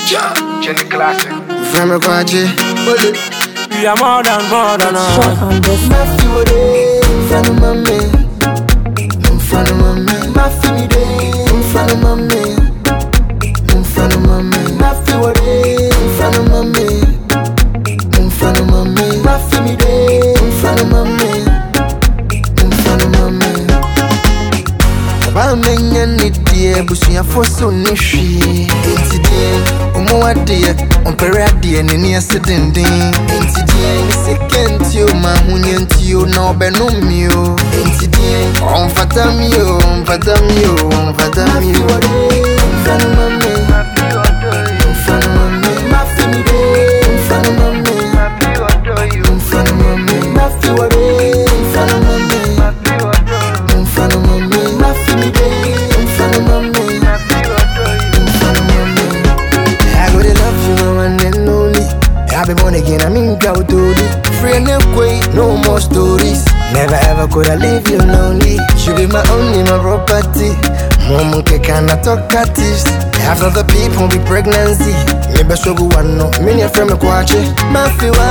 Jenny Classic. From a quadri. We are more than Matthew, in front of my man. In front of my man. Matthew, in front of my man. In front of my man. Matthew, in front of my man. In front of my man. Matthew, in front of my man. In front of my man. Bamenya ni die busuya foso ni hwi enti die omo ade ompere ade ni ne asedenden enti die sekenti o ma hunyenti o na obenumi o enti die onfata mi o onfata mi o onfata mi o mfano mame mfano mame mafini de mfano mame mfano mame mafi wade mfano mame mfano mame mafini de mfano mame mfano mame I gotta love you my one and only I be born again I mean go to the free and quay no more stories never ever could I leave you lonely you be my only my property Mom cannot talk at this half of the people be pregnancy maybe so go one no many a friend me watch it mafi wa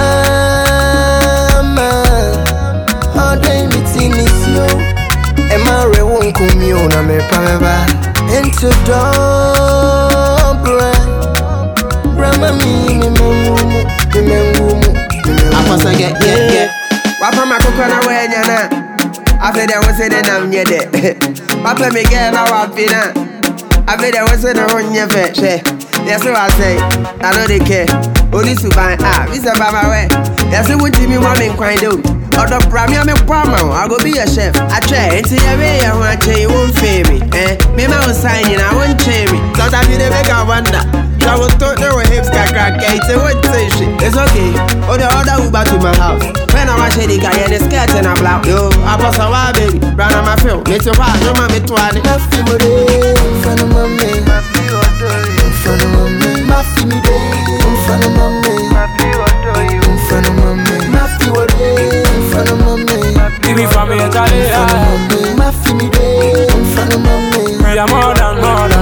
all day meeting is you Emare won't come you na me pameba into double Brahma me mengumu Apasa get Wapa makoko na wenya na Afe de wose de nam nyede Wapa me get na wapina Afe de wose de honye fe she Yes I say I know they care Only suban we say by my way Yes we want me mom in kwine do Odo bramia me kwama I go be a chef I try until you way you want change you won't fail me me ma was signing I won't change me sometimes you make I wonder I was thought there were hips got crack it's a what say shit it's okay oh the other Uber to my house when I watch the guy in the skirt and a blouse yo I pass a while baby round on my film me to why no ma me to ani Mafi mo de mfano mame mfano mame Mafi mi de mfano mame mfano mame Mafi wo de mfano mame Give me from here, Charlie. Mafi mi de mfano mame We are more than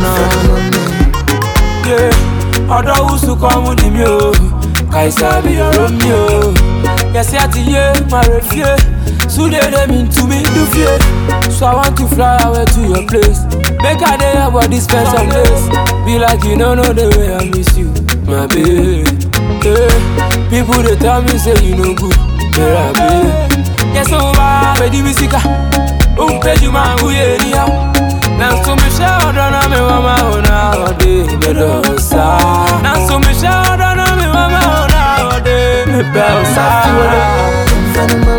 Yeah, other who's come with me, Kaisa be a Romeo. Yes, my refugee. So they mean to me, do fear. So I want to fly away to your place. Make a day about this special place. Be like you don't know the way I miss you, my baby. Yeah. People they tell me say you no good, where I be. Yes, over, baby, Missika. Pay you man, who you anyhow. Now so me shout on me mama ona ode bedosa. Now so me shout on me mama ona ode bedosa.